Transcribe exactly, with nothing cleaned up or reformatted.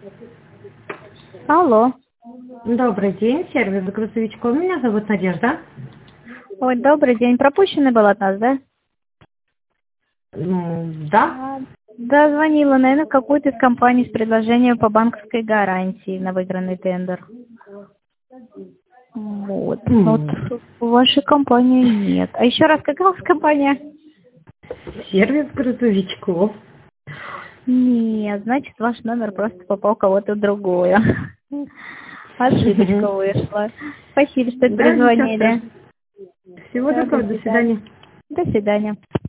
Алло. Добрый день, сервис грузовичков. Меня зовут Надежда. Ой, добрый день. Пропущенный был от нас, да? М, Да. А, Да, звонила, наверное, в какую-то из компаний с предложением по банковской гарантии на выигранный тендер. Вот. Вот М, в вашей компании нет. А еще раз, какая у вас компания? Сервис грузовичков. Нет, значит, ваш номер просто попал кого-то другое. Ошибочка вышла. Спасибо, что Да, ничего перезвонили. страшного. Всего Всё, до доброго, до свидания. свидания. До свидания.